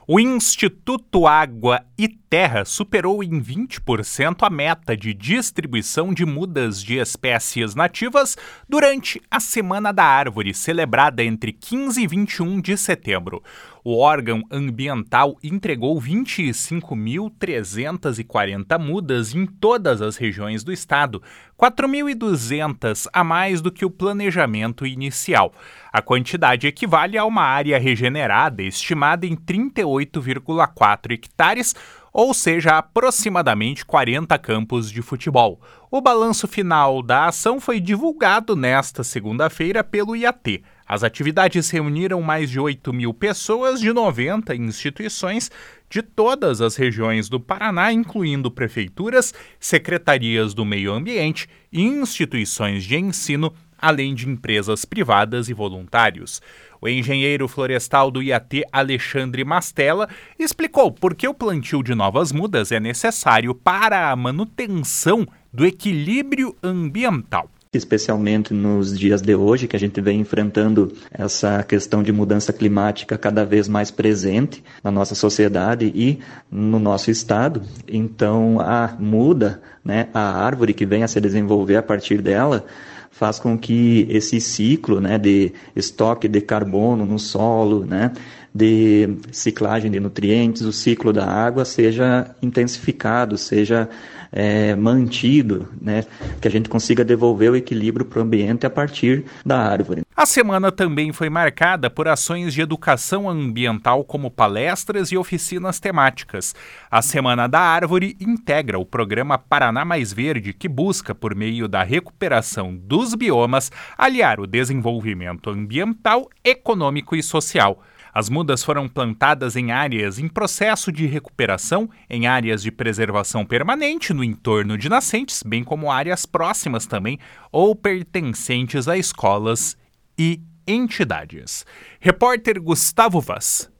O Instituto Água e Terra superou em 20% a meta de distribuição de mudas de espécies nativas durante a Semana da Árvore, celebrada entre 15 e 21 de setembro. O órgão ambiental entregou 25.340 mudas em todas as regiões do estado, 4.200 a mais do que o planejamento inicial. A quantidade equivale a uma área regenerada estimada em 38,4 hectares, ou seja, aproximadamente 40 campos de futebol. O balanço final da ação foi divulgado nesta segunda-feira pelo IAT. As atividades reuniram mais de 8.000 pessoas de 90 instituições de todas as regiões do Paraná, incluindo prefeituras, secretarias do meio ambiente e instituições de ensino, além de empresas privadas e voluntários. O engenheiro florestal do IAT, Alexandre Mastella, explicou por que o plantio de novas mudas é necessário para a manutenção do equilíbrio ambiental. Especialmente nos dias de hoje, que a gente vem enfrentando essa questão de mudança climática cada vez mais presente na nossa sociedade e no nosso estado. Então, a muda, a árvore que vem a se desenvolver a partir dela, faz com que esse ciclo de estoque de carbono no solo, de ciclagem de nutrientes, o ciclo da água seja intensificado, seja mantido, que a gente consiga devolver o equilíbrio para o ambiente a partir da árvore. A semana também foi marcada por ações de educação ambiental como palestras e oficinas temáticas. A Semana da Árvore integra o programa Paraná Mais Verde, que busca, por meio da recuperação dos biomas, aliar o desenvolvimento ambiental, econômico e social. As mudas foram plantadas em áreas em processo de recuperação, em áreas de preservação permanente no entorno de nascentes, bem como áreas próximas também ou pertencentes a escolas e entidades. Repórter Gustavo Vaz.